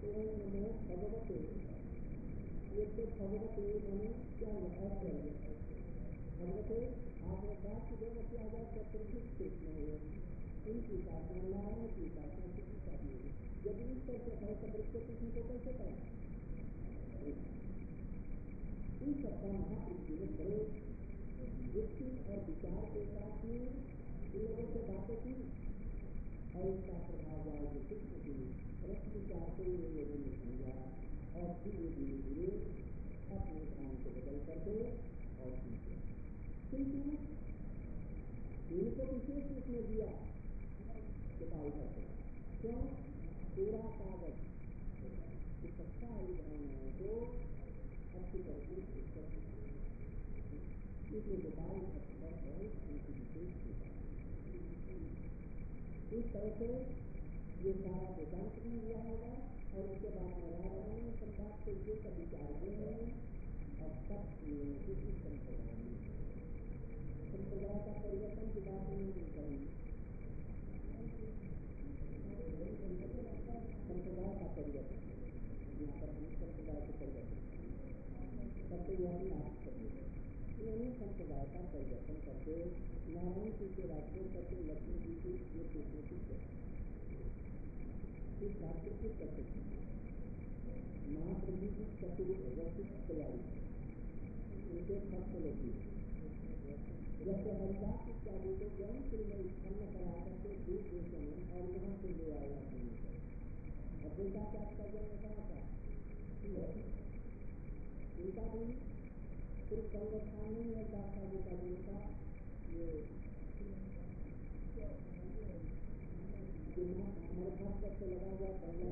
ओम नमो भगवते, ये तो भगवते मैंने क्या ऐसे भगवते आपने कहा कि जो बच्चे आ जाए चतुर्भुज क्षेत्र में हो, इनकी उपासना नारायण की उपासना किसी का भी हो, यदि इस तरह से है तो वृक्ष किसी को कैसे करें? इन सबका महापुरुष ने बड़े युक्ति और विचार के साथ में इन लोगों से बातें की और इसका प्रभाव हुआ जो शिष्य की रस विचार को इन लोगों ने समझा और धीरे धीरे धीरे अपने काम को बदल करके और सीखे। किंतु इनको विशेष उसने दिया किताब करके, क्यों? पूरा कागज इकट्ठा विधानों को अच्छी तरह से इसलिए गोपाल अक्षर है उनकी विशेष इस तरह से ये सारा वेदांत भी हुआ होगा और उसके बाद में रामायण संवाद से ये सब विचार हुए हैं और सब संप्रदाय का परिवर्तन की बात नहीं करेंगे। संप्रदाय का परिवर्तन यहाँ पर हम संप्रदाय के परिवर्तन करते हुआ भी आप करिए। इन्होंने संप्रदाय का परिवर्तन करके नारायण जी के राज्यों करके लक्ष्मी जी की ये पूछने की इस बात को कुछ करते थे। महाप्रभु की चतुर्वर्षिक तैयारी उनके भक्त लोग जैसे हरिदास इत्यादि को जन्म से में उत्पन्न करा करके दूर देशों में और यहाँ से ले आया और बेटा का जन्म करा था उनका भी सिर्फ संगठन नहीं है दाता बेटा जिनका ये हमारे खास करके लगा हुआ पहला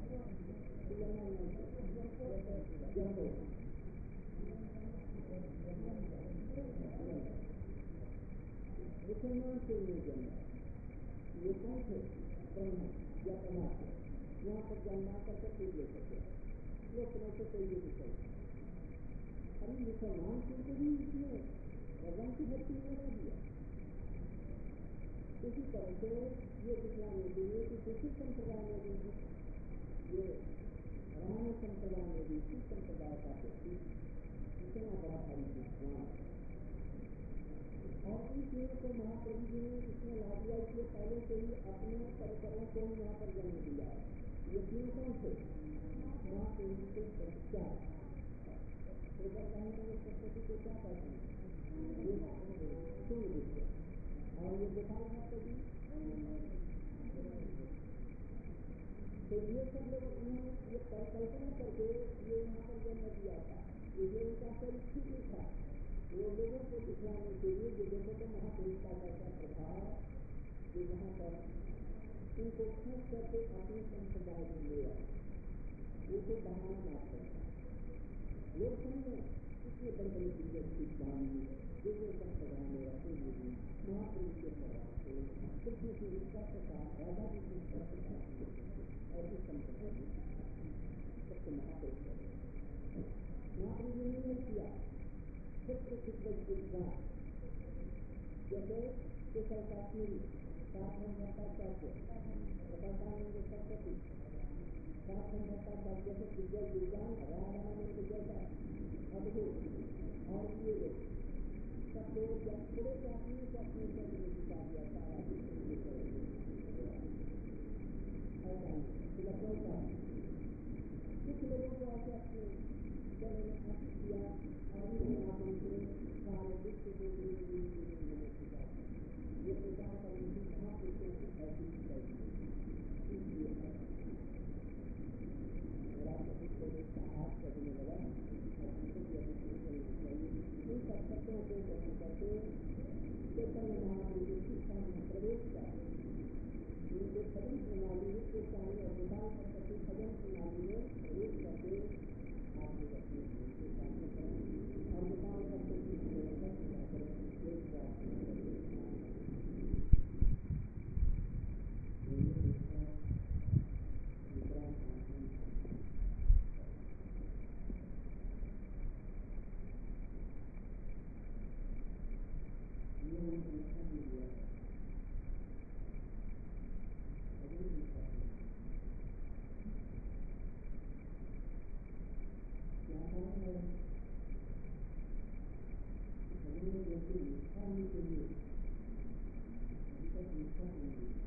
मुसलमान से नहीं जन्मा ये कौन थे? ब्रह्म या परमात्मा यहाँ पर जन्मा करके कोई ले सकते लोग समय से कोई ले सकते। अरे मुसलमान को भी इसमें भगवान की भक्ति में लगा दिया। इसी तरह से ये दिखलाने के लिए कि किसी संप्रदाय में भी ये रामायण संप्रदाय में भी इसी संप्रदाय का व्यक्ति इतना बड़ा परिवर्तन और इन चीजों को महाप्रभु जी ने इसमें ला दिया कि पहले से ही अपने परिकरों को ही यहाँ पर जन्म दिया है। ये तीन कौन थे? महाप्रभु के संस्कार सरस्वती को क्या कहते हैं? और ये गोपाल भक्त जी तो ये सब लोग उन्होंने ये परिकल्पना करके ये यहाँ पर जन्म दिया था। ये उनका परिस्थिति था वो लोगों को दिखलाने के लिए जो लोगों को महापुरुष का कैसा प्रभाव जो यहाँ पर उनको खींच करके अपने संप्रदाय में ले आए वो तो बहाना मात्र लोग समझे इसलिए बड़े बड़े दिग्गज जानिए जो संप्रदाय में रहते हुए महापुरुष के प्रभाव से कृष्ण की विस्तार के साथ राजा जी की विस्तार और इस संप्रदाय में सबसे महापुरुष महापुरुष ने नहीं किया सबसे दिग्गज विद्वान जैसे केशव काश्मीरी साधन भट्टाचार्य प्रकाशानंद सरस्वती साधन भट्टाचार्य जैसे दिग्गज विद्वान रामानंद जैसा अद्भुत और ये लोग सबको जब थोड़े जाती है तो अपने जन्म में दिखा दिया सारा लखनऊ का कुछ लोगों को आके अपने जन्म में हासिल किया और उनसे सारे विश्व को ये प्रचार करने की महापुरुषों की ऐसी इसलिए राष्ट्रपति को इसका हाथ करने लगा और हमको भी अभी शुरू करना चाहिए इन सब शब्दों को ग्रहण करके चैतन्य महाप्रभु की शिक्षा में प्रवेश कर उनके भजन प्रणाली में गोस्वामी और गोपाल भक्त की भजन प्रणाली में प्रवेश करके आगे रखने के सामने करें और गोपाल भक्त की व्यवस्था पूरा करें एक बात है भजन में जैसे निष्ठा होनी चाहिए अभी तक निष्ठा नहीं है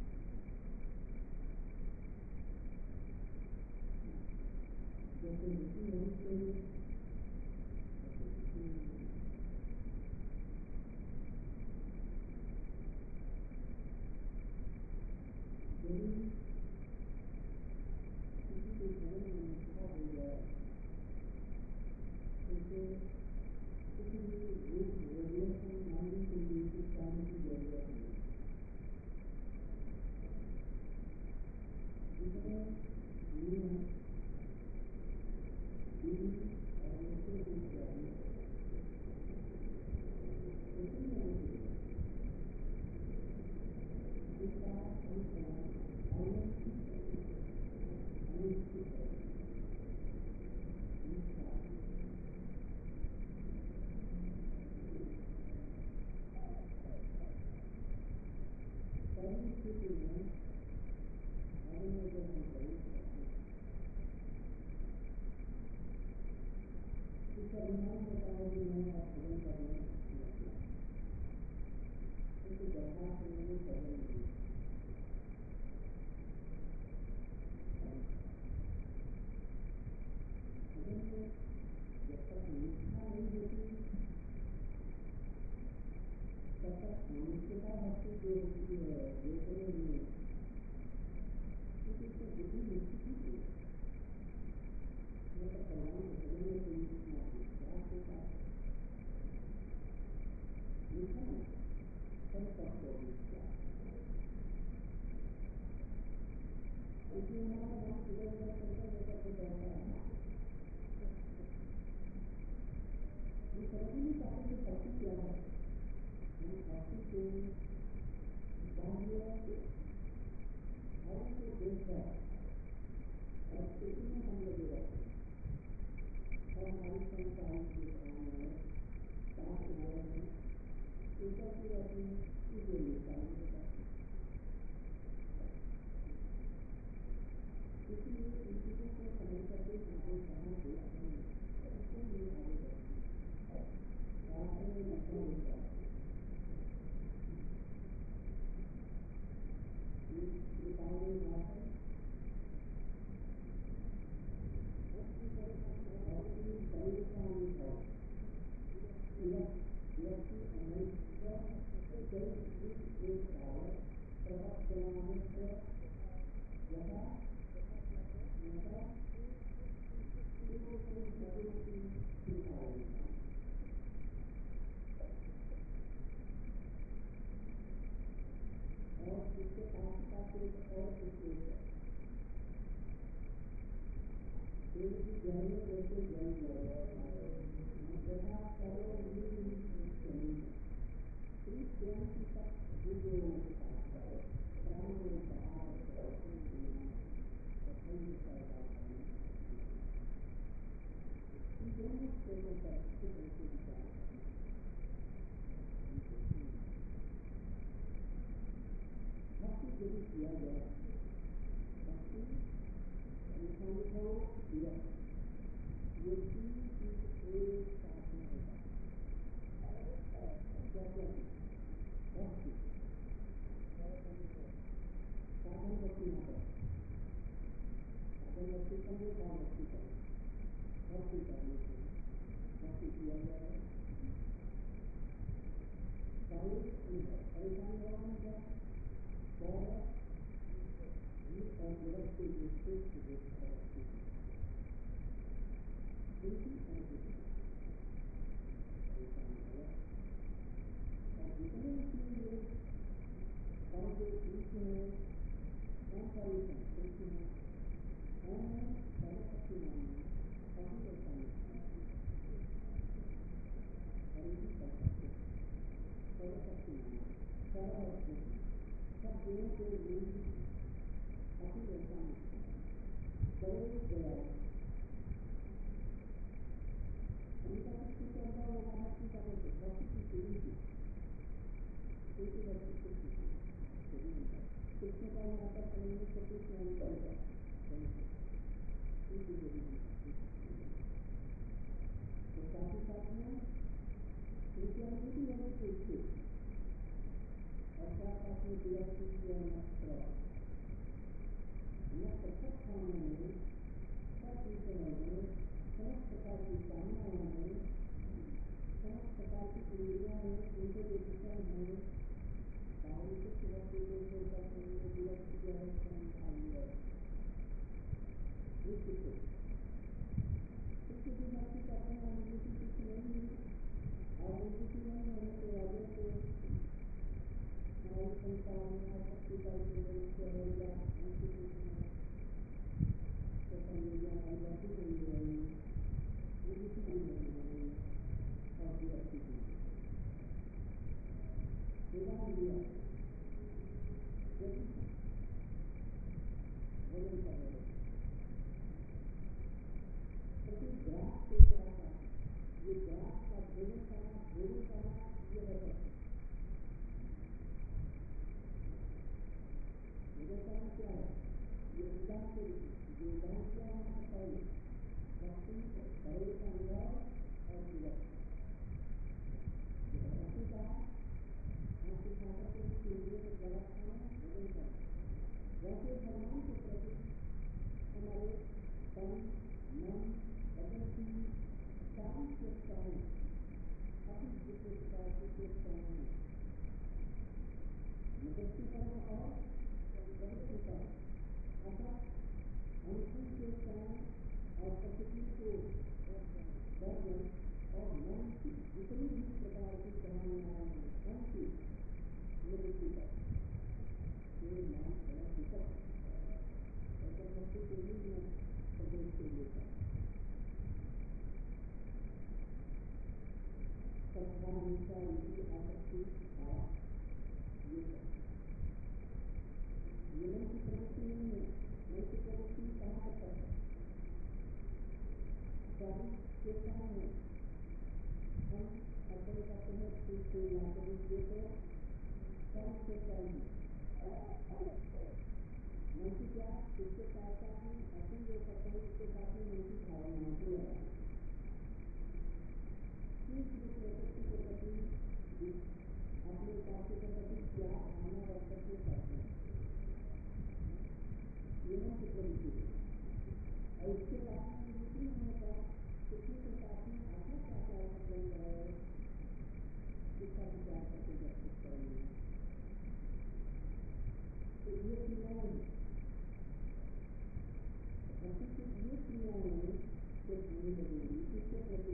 जैसे रुचि होनी चाहिए पूछे अर्थात अपने विरक्ति या नक्र सब कामों में, सब विषयों में, समस्त प्रकार की कामनाओं में, समस्त प्रकार की इंद्रियों में, उनके जो विषय हैं शारीरिक वस्तु को छोड़कर उनमें विरक्ति या संभावना है। इससे भी भक्ति करने वाली किसी कुछ नहीं है और अनुभूति नहीं होने के वजह से हमारी संसार में शक्ति का उपयोग रहेगा। परियोजना आदिवासी को मिल रही है, वो किसी भी नहीं है और विरक्ति की उदाहरण दिया भोजन कर रहे प्रति ग्रास के साथ ये ग्रास का भोजन करना ये है भोजन करना क्या है? ये उदाहरण से जो उदाहरण किया हमारा पहले भक्ति शरीर का अनुभव और विरक्ति भक्ति का आंखें खाकर के इंद्रियों को प्रकट करना भोजन करना वैसे भगवान के प्रति हमारे तन मन बदन की सारी चेष्टाएं अपनी विशेषताओं की चेष्टाएं निवृत्ति कर्म और प्रवृत्ति कर्म अर्थात अनुकूल चेष्टाएं और प्रकृति को वर्णन और मन की जितनी भी प्रकार की कामनाएं हैं उनकी निवृत्ति कर्म ये नाम प्रवृत्ति कर्म ऐसा भक्ति के लिए प्रदेश के लिए सत्तानुसार इनकी आसक्ति भाव ये मन की प्रवृत्ति नहीं है। मन की प्रवृत्ति कहाँ तक है? स्वामी चेष्टाएं हैं हम अर्पण करते हैं फूल से लाते हैं ये तो सारी चेष्टाएं हैं। मन की क्या इसके साथ साथ में अर्पण जो करते हैं उसके साथ में मन की भावनाओं को लगाते हैं प्रकृति के प्रति अपने उपास्य के प्रति क्या भावना रख करके करते हैं ये मन की प्रवृत्ति है। और इसके साथ में दूसरी होने पर पृथ्वी के साथ में आत्मा का क्या संबंध है इसका विचार करके व्यवस्थित करेंगे। तो ये क्रियाएं हैं भक्ति की ये क्रियाएं सिर्फ नहीं लगेगी इसके प्रति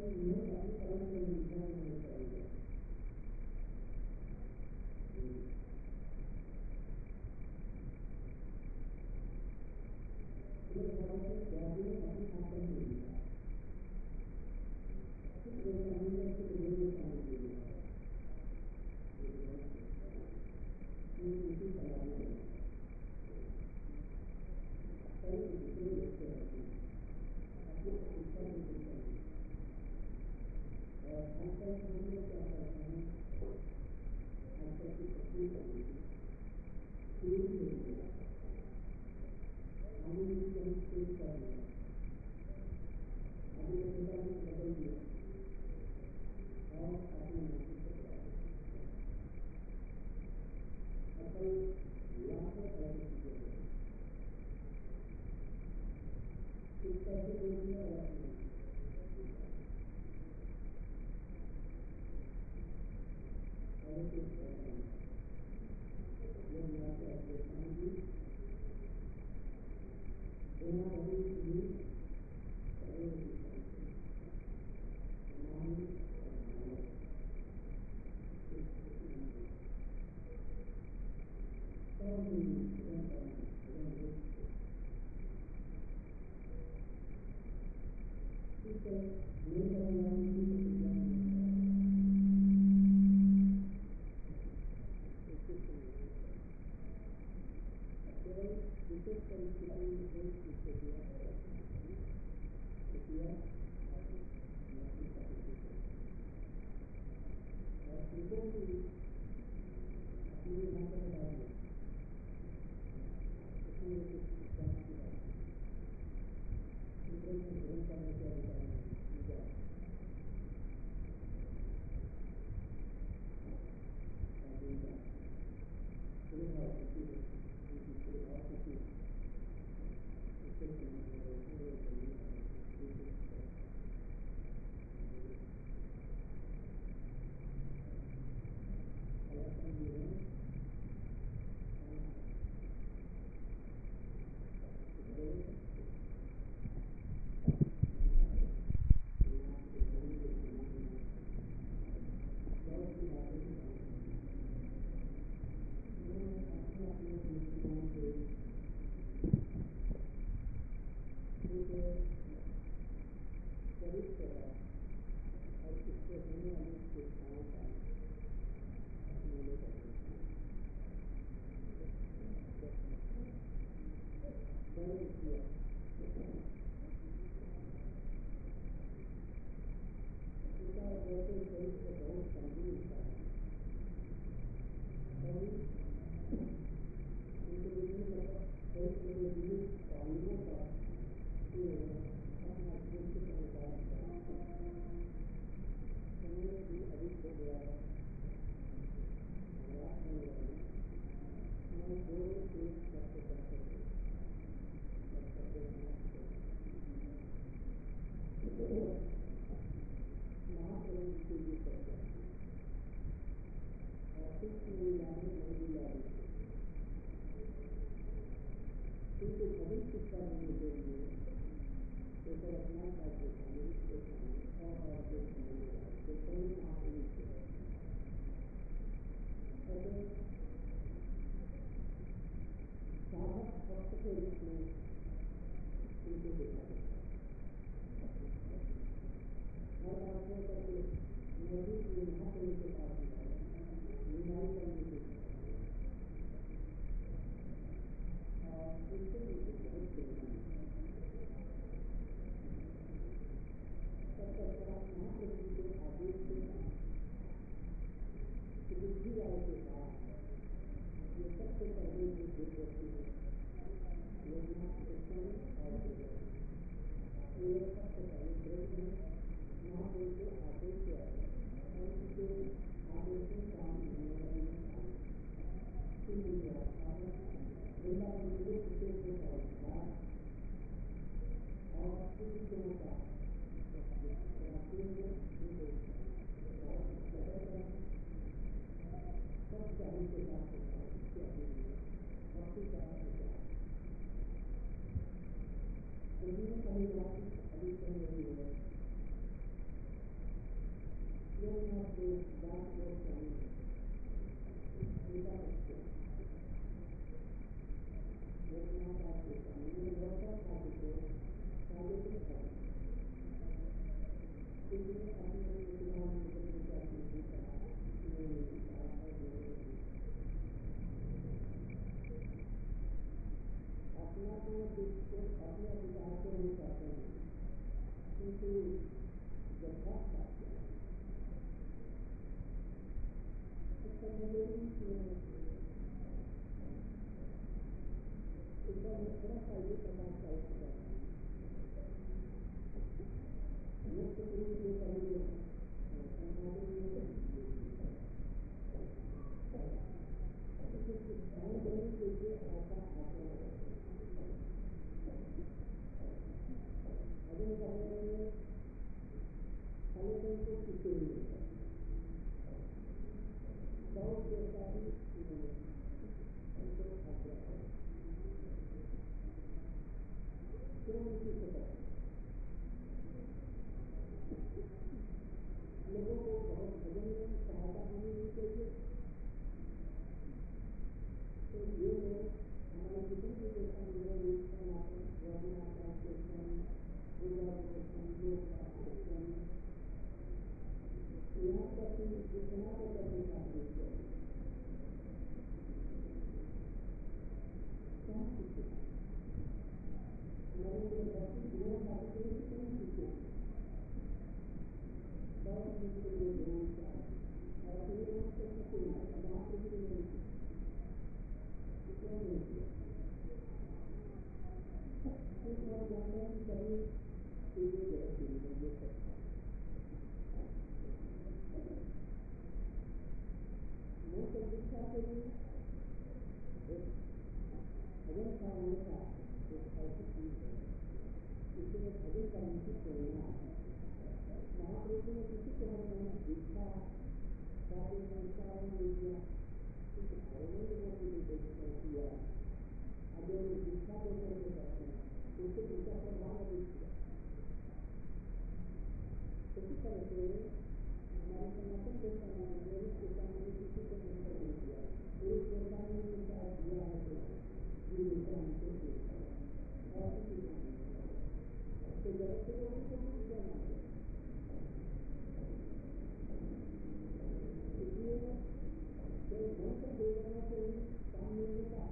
नहीं अपनी कर्म में निष्ठा नहीं करेगा। ये भगवान ज्ञानी अपनी आत्मा में दिया ये समझने के लिए समझ लिया ये किसी सलाह नहीं कई दूसरे लोग हैं अपने शिक्षा में दिखता है और आजकल हम लोग क्या करते हैं आजकल की तकलीफ होती है शुरू ही नहीं है आगे भी कहीं शुरू कर दिया अभी नेता ने बदल दिया और अपने नेतृत्व को असल लाखों ऐसे चीजें हैं इस तरह से कोई भी अलग नहीं और कुछ ऐसा नहीं ये लाखों ऐसे समझी बिना कभी भी अपना देश बात और चाहिए उनका बच्चे अपना बात होता है लौटा खाते थे आगे से खाते इसलिए अपने विद्वान निकलने का पूछा अपना तो अपने अधिकार को नहीं करते हैं क्योंकि जब बात थोड़ा सा ये प्रकार का मुख्य रूप से पहले लोगों को बहुत भजन में सहायता होनी चाहिए तो ये हमारे जितने भी देशों में रघुनाथ यहाँ तक जितना को करने का हमारे भक्ति जीवन खाते हैं कहीं सीखे बहुत मुश्किल में जरूर और ये लोग तो सकते हैं महापुरुष के लिए इतना नहीं किया कुछ और जानना की कभी चीजें गलत नहीं हो सकता मैं तो शिक्षा के लिए भजन का हमेशा एक ऐसी चीज है जिसमें भजन करने की प्रेरणा महापुरुषों ने किसी को हमें दीक्षा सारे संस्कारों में दिया किसी घरों लोगों के लिए किया अगर वो दीक्षा देकर के करते हैं उससे उनका प्रभाव अधिक किया इसी तरह से हमारे सनातन देवता ने के सामने किसी को मंत्र नहीं दिया एक देवता ने उनका दिया है ये देवता हमको देता है और किसी को नहीं तो जगत के लोगों को भी जाना है इसलिए मंत्र दे देने से ही काम नहीं होता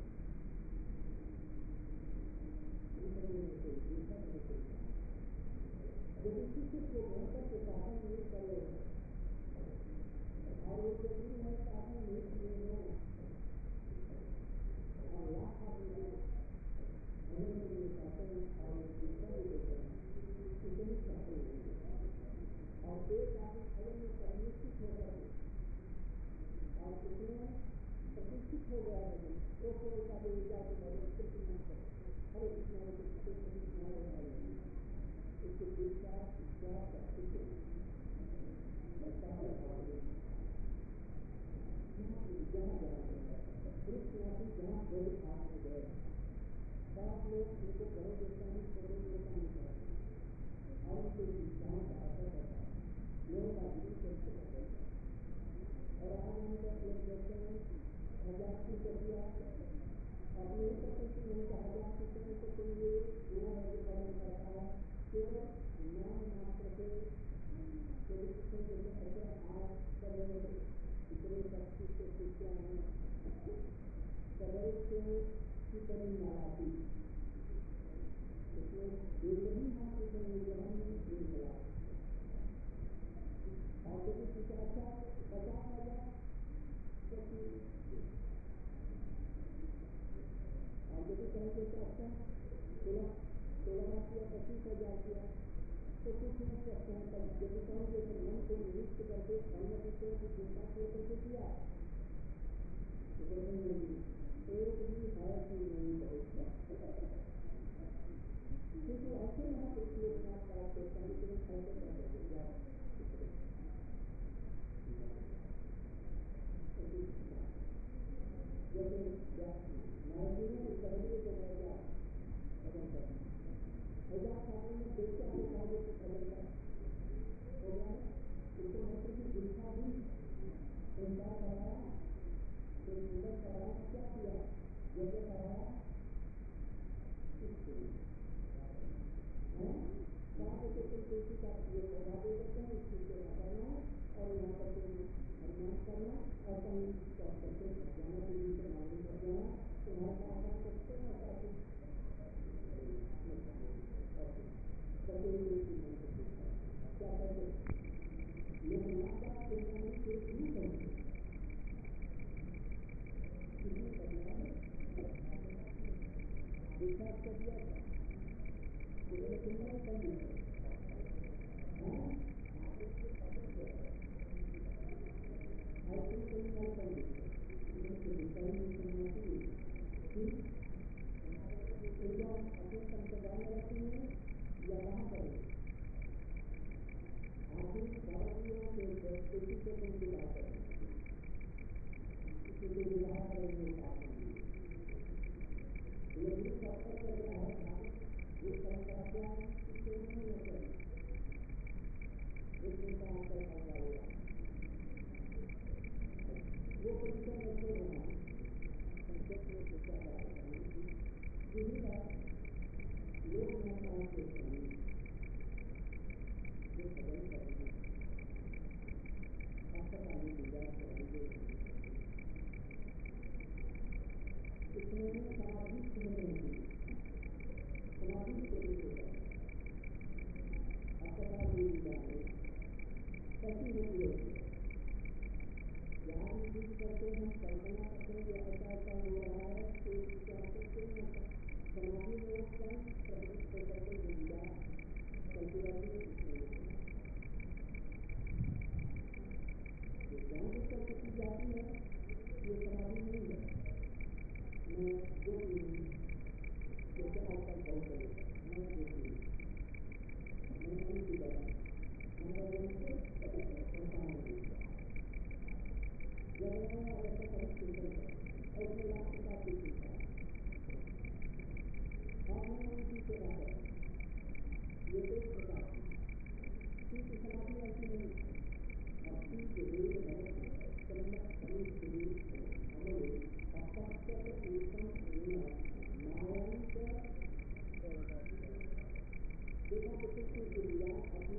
यदि किसी को मंत्र के शासन नहीं करे और वो यदि मैं शासन नहीं किए हो और लाख आदमी भजन के लिए शासन और दीक्षा भी देते हैं इतनी शासन नहीं और एक आदमी भजन में परिनिष्ठित हो गए और उसमें प्रतिष्ठित हो गया भजन वो कोई का भी विचार के भजन कृष्ण मत करो हरे कृष्ण इसके दीक्षा शिक्षा शक्ति के जहाँ बड़े खास में गए सात लोग उनको बड़े देता नहीं छोटे देता नहीं करते और उनके शिक्षाओं का असर होता है लोगों का जीवन कैसे बदलता है और आज हम लोग देखते हैं हजार की प्रक्रिया और ये प्रकृति में हजार की प्रक्रिया के लिए वो है जो पालन करता है केवल नाम मात्र से यदि किसी जैसे ऐसे आज करें इतने शक्ति से शिक्षा है करें से की कमी ना आती इसमें एक ही मात्र से निर्गमन में एक मिला और यदि किसी अच्छा 50,000 और यदि कहेंगे तो अच्छा 16 लाख या 25,000 किया तो कुछ नहीं सकते हैं तब यदि कहेंगे तो मन को नियुक्त करके अन्य विषयों की चिंता को करके किया तो बोलेंगे एक भी है कि नहीं बहुत क्योंकि ऐसे महापुरुष लोग बात करते हैं लेकिन ऐसे करते जैसे नाइजीरिया में पहले को भैया भजन करना हजार सालों में देवता को कहा तो भजन कर हो गया उसको मंत्र की लिखा भी इनका कराया, तो निकल कराया क्या किया, जैसे कराया इसके वहाँ पे तो तुलसी का ये पौधा दे देते हैं, इसकी सेवा करना और यहाँ पर हरिनाम करना और कहीं चौक करके जाना, टीवी से मालूम कर जाना, तुम्हारे पास आ सकते हैं और कुछ क्या करते लेकिन माता देना से भी करते विश्वास कर दिया था अपने संप्रदाय में रखती है या वहाँ पर आधुनिक भारतीयों के संस्कृति से उनकी बात करें, इसलिए विवाह करेंगे लेकिन सफर कर रहा है ये परंपरा इससे नहीं हो सकती, एक इंसान कर पाएगा वो परिचय करते हैं संक्षेप में सोचा जा रहा है यही बात लोग नेताओं के जो भजन करेंगे अस्पताली विचार करेंगे इसमें समाधि समाधि के लिए अस्पताल भी जाए कैसी होती है यहाँ भी चीज करते हैं, कल्पना करते हैं कि ऐसा ऐसा हो रहा है तो क्या करते हैं समाधि में एक कम प्रकृति करके दुनिया चलती रहती है। जहाँ भी चलती की जाती है ये समाधि नहीं है। मैं दो जैसे आजकल बहुत चले मैं देखती मैं नहीं की जाती जब मैं ऐसा बहुत सुंदर है और उसमें लाख का भी सीखा आपने उनकी सेवा करें ये एक प्रकार की समाधि ऐसी नहीं भक्ति के लिए चंद्र शरीर के लिए हमें अपत्य कीर्तन नारायण देखा किसी के लिए अपनी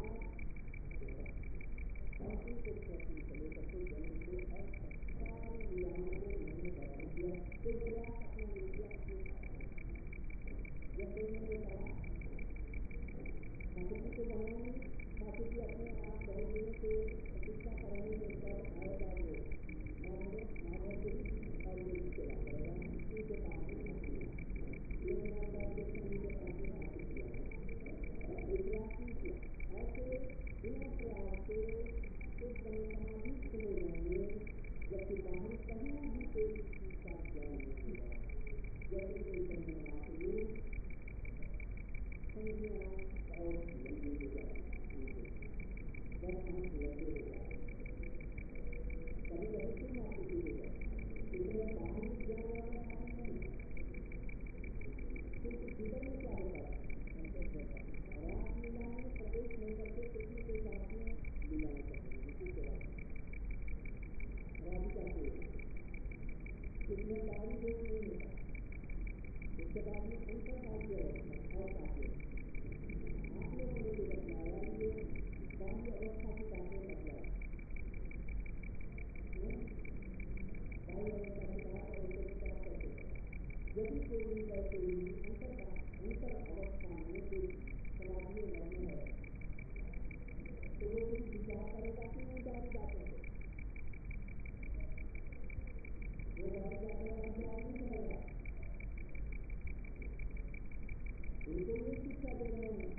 भक्ति को प्रश्न चले करके जन्म के सारे विधानों को उन्होंने बता दिया तो प्रयास अपना विद्या अपनी जैसे उन्होंने कहा ठाकुर को बनाएंगे ठाकुर जी अपने आप बहुत दिनों से प्रतिष्ठा कराएंगे तब आएगा वो माधव जी और मेरी सेवा करेगा उनके पास लेकिन आप उनके पास प्रयास नहीं किया ऐसे बिना प्रयास से एक समाधि हो जाएंगे जबकि बाहर कहीं भी कोई चीज का ज्ञान नहीं हुआ जैसे कोई संज्ञा संज्ञा और लंबी हो जाती जब हम लंबे हो जाते कभी कभी क्यों आकृति हो जाए इसमें बाहरी ज्ञान वाला काम नहीं क्योंकि भीतर में क्या होता है रासलीला में प्रवेश नहीं करते किसी के साथ में लीलाएं करते हैं किसी के बाद राधिका को इसमें दारू दोष नहीं होता उसके बाद में अंतर काव्य और काव्य आप लोगों ने जो बतलाया ये बाह्य अवस्था की बातें बतलाया बाह्य अवस्था की बात और उनके विचार करते हैं यदि कोई वैसे अंतर अवस्था में कोई समाधि मग्न है तो वो कोई विचार करेगा कि नहीं दारू जाते हैं वो दारू जाते हैं विचार नहीं करेगा उनको ये शिक्षा दे रहे हैं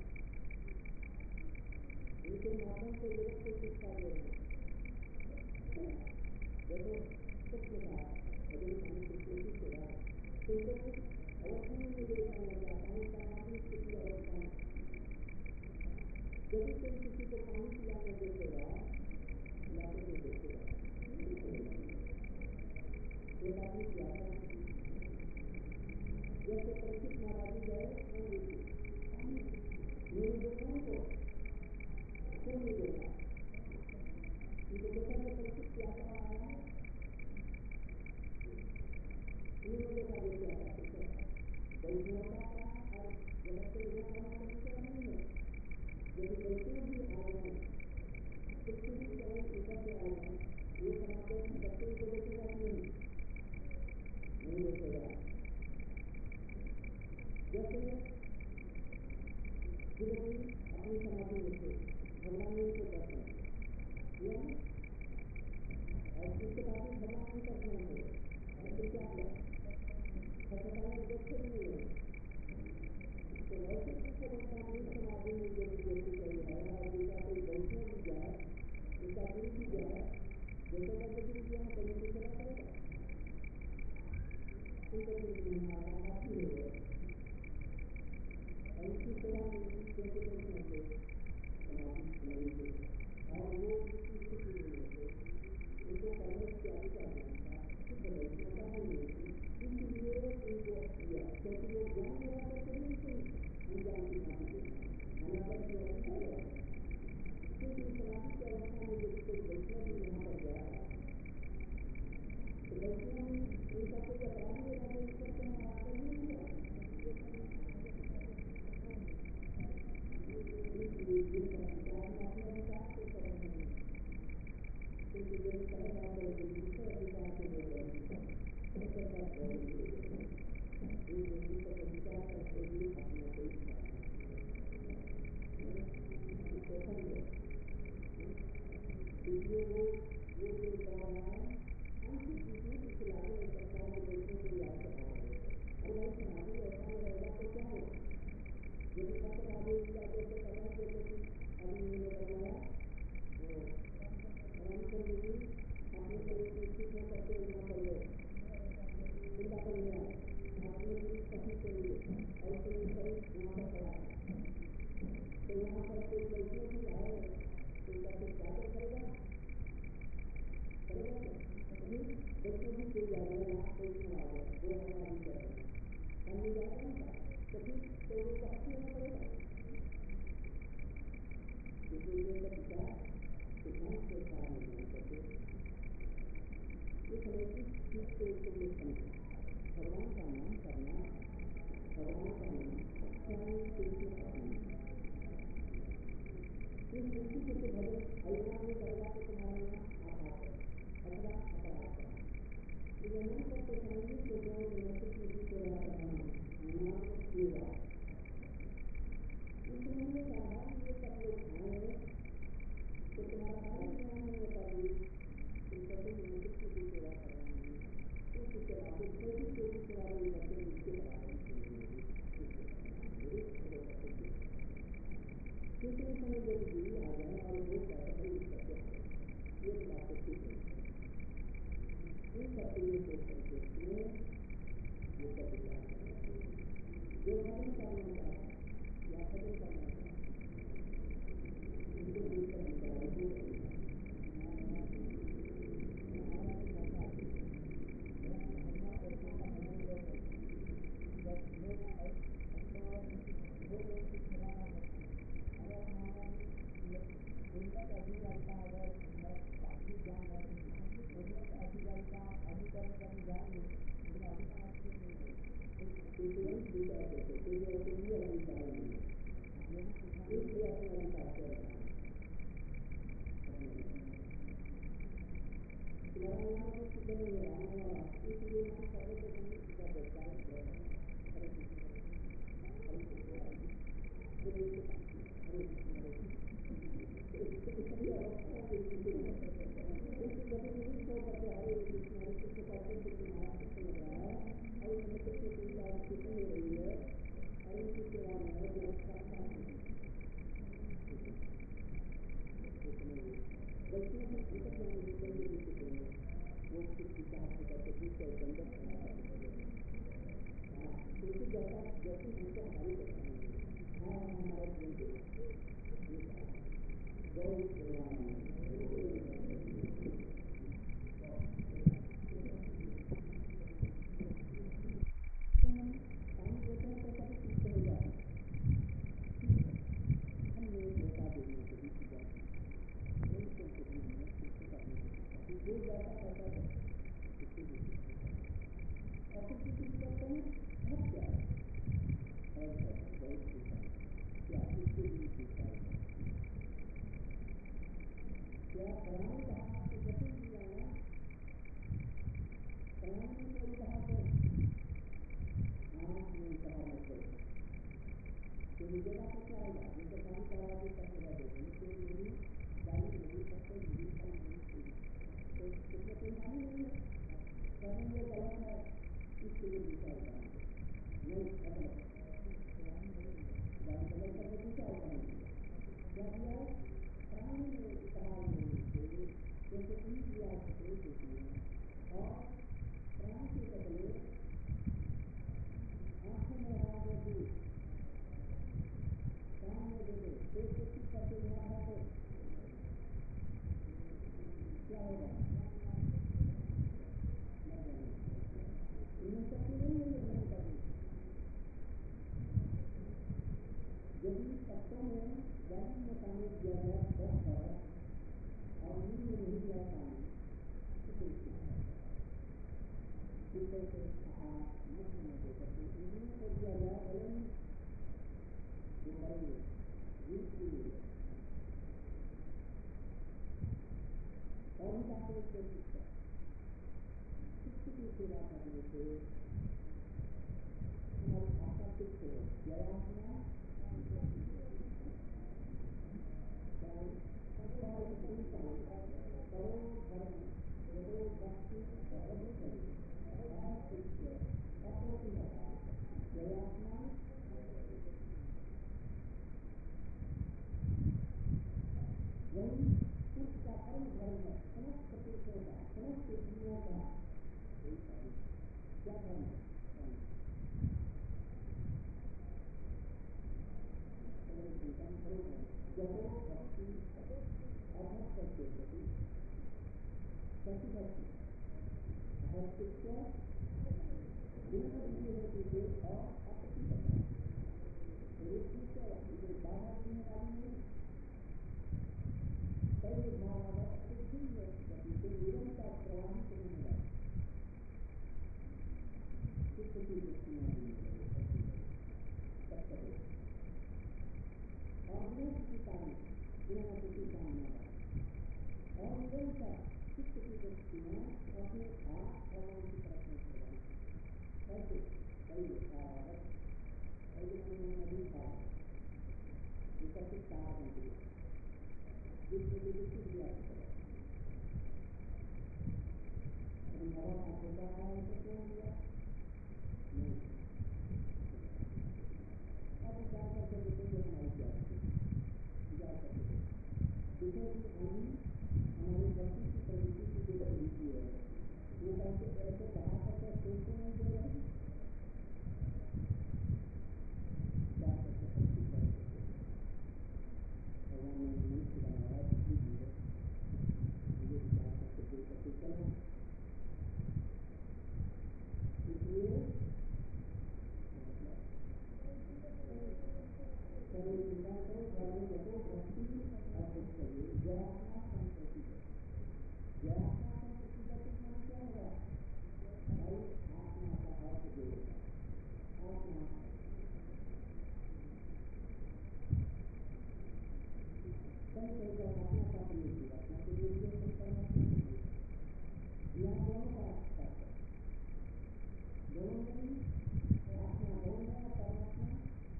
उनके माध्यम से जगत को शिक्षा दे रहे हैं देखो कृष्ण का यदि हम कृष्ण की सेवा तुमको कुछ अवस्था में मुझे बताना चाहता हूँ समाधि स्थिति अवस्था में यदि कोई किसी को पानी पिलाने देखेगा लाते को देखेगा एक आदमी क्या था जैसे परीक्षित महाराज जी गए पानी मेरी दुकान को क्यों नहीं देखा इनको देखा जो परिचित क्या क्या आया है इन्होंने देखा जो क्या क्या वैष्णव का और जगत के लोगों का समस्या नहीं है यदि वैष्णव भी आ जाए तो भी चरण ऊपर से आ जाए ये समाज में बच्चे को देखेगा नहीं देखेगा जैसे श्रीमती अपनी समाधि में थे भगवान ने उनको दर्शन किया और उसके बाद भगवान ने दर्शन हुए और क्या किया सत्संग देखते नहीं है तो वैसे किसी भगवान ने समाधि में जैसे कही है और उनका कोई वैष्णव भी जाए उनका गुरु भी जाए जैसे करके गुरु जी हम कहीं से चला करेगा उनको आती है और इसकी सेवा में कैसे कैसे होते समाधि नहीं थे और वो किसी स्थिति नहीं होते उनको करने की अधिकार नहीं था शुद्ध वैष्णवता नहीं होती इसलिए उनको किया क्योंकि वो ज्ञान लेना करते नहीं थे ज्ञान की भाषा अनागत की अवस्था है क्योंकि समाधि की अवस्था में यदि कोई वैष्णव भी यहाँ पर जाए तो वैष्णव उनका कोई अपराध नहीं रहता उस पर हम आकर नहीं हुआ इसलिए अपने अधिकार को कर रहे हैं क्योंकि यदि सरकार को दूसरे अधिकार को दे रहे हैं सरकार को अधिकार करते हुए अपना कोई इसलिए वो जो कह रहा है उनकी चीजें खिलाड़ी नहीं सकता है देखने के लिए आपसे आ रहे हैं और भाई समाधि ऐसा रहेगा तो क्या होगा यदि पत्रकारों जैसे करना जैसे कि अभी मैंने बताया वो रामचंद्र जी अपने शरीर में स्थित होकर के यहाँ पर गए चिंता कर लिया अपने शरीर कहीं के लिए और उसके शरीर यहाँ पर पड़ा तो यहाँ पर कोई वैष्णव भी आए तो उनका कुछ स्वागत करेगा वैष्णव भी कोई आ गया यहाँ वैष्णव आ गया वो हमारा भी कर रहे हैं हम नहीं जाते हैं तो फिर तो वो काफी होना पड़ेगा इसलिए ये सब विचार सिद्धांत के साथ में नहीं करते इस चीज को इसको समझे भगवान का नाम करना भगवान का नाम अच्छाई तुलसी अपना इस तुलसी के तो भजन अल्लाह ने करेगा तो तुम्हारा नाम आभार है अथवा अपराध है ये नाम करते समझिए तो जो नियंत्रित नीति से रहा करना नाम सेवा इसलिए साधारण ये सब लोग आए तो तुम्हारा कार्य क्या है होता है तुम सबको नियंत्रित नीति सेवा करना है उसकी सेवा को छोटी छोटी सेवा नहीं करते उसके बराबर कितने समय जब गुरु आ जाए और वो कहते हैं इस सबसे ये बात ठीक है इन सबके लिए सोच करके ये सब विचार करना चाहिए जो खत्म करना चाहता है या खत्म करना चाहता है उनको ये सब विचारों को अधिकारिता अगर काफी ज्ञान अधिकारिता अधिकरण करने जाएंगे लेकिन अधिकार इसलिए अपने अधिकार कर रहा है तुम्हारा यहाँ पर सिद्ध नहीं है आने वाला इसलिए यहाँ करने के समय इसका व्यवसाय इसलिए अवस्था गतिविधि को करते हरे कृष्ण करते महाराष्ट्र समझ रहा है और उसमें कितनी चिंता स्थिति हो रही है और उनकी सेवा में है जो वैष्णव में भूतक जाने के लिए वो कुछ विचार से करके दूसरे गंधक क्योंकि जैसा जैसे उनको हमारी परेशानी है हमारे जीवन ऐसा कहता है और फिर किसी कहते हैं बहुत क्या है बहुत क्या इसके लिए पूछा है क्या प्राणी कहा तो जटिल दिया ना प्राणी में कोई कहा तो आँख में कहा मतलब तो निकला तो क्या होगा जैसे काम करा के सब लगा देते हैं तो यही गाली नहीं सकते नहीं काम नहीं तो इसमें कोई हानि नहीं है करने में गलत है इसके लिए विचार करना नहीं गलत गाली गलत करके विचार करना क्या किया है प्राणी में इस्तेमाल होने से जैसे इंद्रिया से होती है और प्राण के बदले आँखों में लगाओगे दूध काम में दे दो पेट को ठीक करके यहाँ रखो क्या होगा इन्हें शक्ति नहीं है ये नहीं करनी यदि तत्वों में वैक्यूम में पानी दिया जाए 10 पर और नींद में नहीं दिया पानी तो कोई ठीक है मुख्य में दे सकते इंद्रियों को दिया जाए भले जो करेंगे जीव के लिए और भी बातें कोशिश कर शिक्षक की सेवा करने से हमारी भाषा शिक्ष हो जयात्मा करो धर्म करो भक्ति और शिक्ष जयात्मा वही उसका परम धर्म है समस्त प्रतीकों का समस्त जीवों का क्या धर्म है जगो भक्ति अभक्त के प्रति कैसी भक्ति भक्तित्व बिना दिए होती है और अपनी रुचि से बाधा देने वाली नहीं कई भावावत गति से निरंतर प्रवाहित होने लगा चित्त की वृत्तियां और बिना किसी कारण बिना किसी कामना और निरंतर चित्त की वृत्तियां अपने आप प्रमाण की तरफ चलाएं कैसे कई भावावत कई नदी भाव विकसित तारा बनती है जिसमें विकसित दिया अभी हवा का छोटा है उसे कौन दिया नहीं अब विचार करके देखेंगे हमारी क्या विचार करके देखो कि हम हमारी भक्ति की प्रवृत्ति की जो प्रवृत्ति है वो कैसे ऐसे कहा करके सोचते नहीं दे रहे क्या करते भक्ति करते भगवान ने मनुष्य बनाया इसलिए मुझे विचार करके देख करके चलना इसलिए करो चिंता करो धर्म रखो भक्ति अर्पित करिए जयात्मा संपत्ति जयात्मा संपत्ति का माना क्या होगा भाई आत्मा का अर्थ जोड़ेगा आत्मा कई कई का आत्मा का प्रयोग किया आत्मा के लिए भी परमात्मा यहाँ दोनों का अर्थ करते दोनों में आत्मा गौण है परमात्मा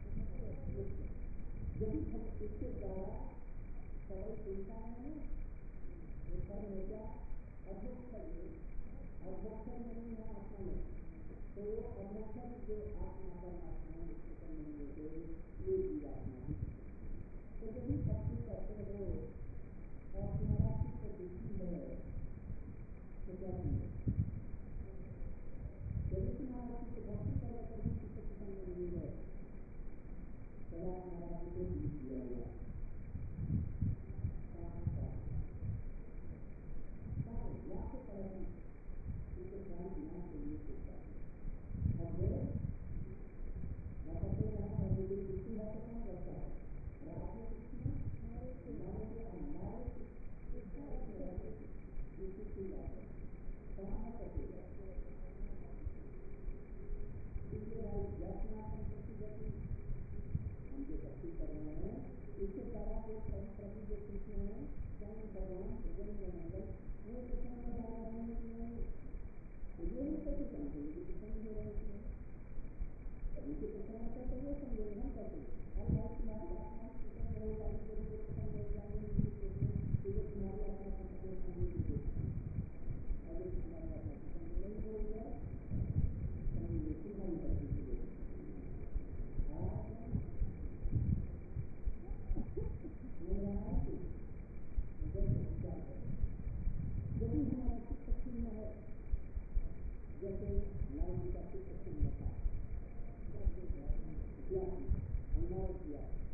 यदि हम इसके द्वारा सरल चिंता है ना वो कर्म हो गया अभोक्षण नहीं है आत्मा में तो वो अभोक्षण जो आत्मा परमात्मा में उसके कर्म नहीं होते ये जीवात्मा है तो यदि भक्ति करते हो और तुम्हारा चित्त दुखी है तो क्या करेंगे यदि तुम्हारा चित्त भक्ति करने पर भी चित्त पसंद नहीं है सदा महाराज को जीत दिया गया लाखों प्रयत्न उनके प्राण विनाश के लिए सोचता है और वे नौकते कहाँ है यदि दृष्टि है तो कहाँ करता है रात में दृष्टि है हमारे के आपको प्रभु जो कृष्ण है स्वयं भगवान भजन मंगल वो प्रसन्न हो रहे हैं कि नहीं, तो यही कैसे समझेंगे कि प्रसन्न हो रहे हैं। उनकी प्रसन्नता तो वो समझेंगे हम कैसे। अरे भाई तुम्हारी आत्मा प्रसन्न हो जाएगी, जब वो प्रसन्न हो जाएंगे तो ये तुम्हारी आत्मा प्रसन्न होने की देती है। अगर तुम्हारी आत्मा प्रसन्न नहीं हो जाए समझिए तुम्हारी गलती की देती यदि हमारा चित्त क्षुण्ण है, जैसे नारद जी का चित्त क्षुण्ण था, अन्याय किया,